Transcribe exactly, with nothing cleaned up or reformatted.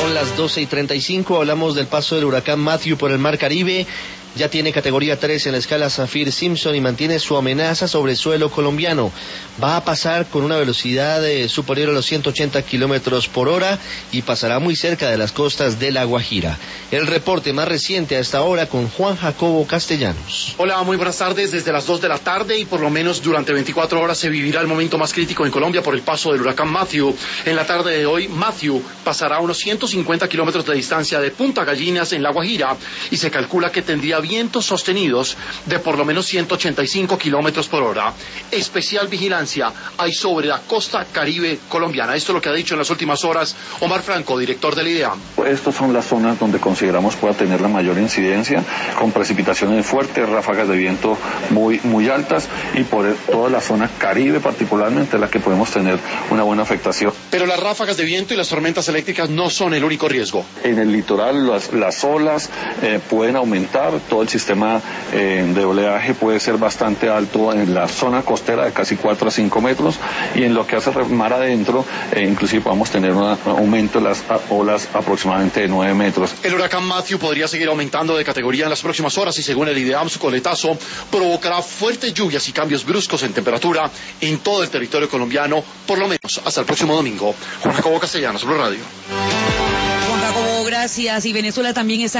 Son las doce y treinta y cinco, hablamos del paso del huracán Matthew por el Mar Caribe. Ya tiene categoría tres en la escala Saffir-Simpson y mantiene su amenaza sobre suelo colombiano. Va a pasar con una velocidad eh, superior a los ciento ochenta kilómetros por hora y pasará muy cerca de las costas de La Guajira. El reporte más reciente a esta hora con Juan Jacobo Castellanos. Hola, muy buenas tardes. Desde las dos de la tarde y por lo menos durante veinticuatro horas se vivirá el momento más crítico en Colombia por el paso del huracán Matthew. En la tarde de hoy, Matthew pasará a unos ciento cincuenta kilómetros de distancia de Punta Gallinas en La Guajira y se calcula que tendría vientos sostenidos de por lo menos ciento ochenta y cinco kilómetros por hora. Especial vigilancia hay sobre la costa caribe colombiana. Esto es lo que ha dicho en las últimas horas Omar Franco, director del IDEAM. Estas son las zonas donde consideramos pueda tener la mayor incidencia, con precipitaciones fuertes, ráfagas de viento muy, muy altas, y por toda la zona caribe particularmente la que podemos tener una buena afectación. Pero las ráfagas de viento y las tormentas eléctricas no son el único riesgo. En el litoral las, las olas eh, pueden aumentar, todo el sistema eh, de oleaje puede ser bastante alto en la zona costera de casi cuatro a cinco metros, y en lo que hace mar adentro eh, inclusive podemos tener un aumento de las olas aproximadamente de nueve metros. El huracán Matthew podría seguir aumentando de categoría en las próximas horas y según el IDEAM su coletazo provocará fuertes lluvias y cambios bruscos en temperatura en todo el territorio colombiano, por lo menos hasta el próximo domingo. Juan Jacobo Castellanos, Blue Radio. Juan Jacobo, gracias. Y Venezuela también está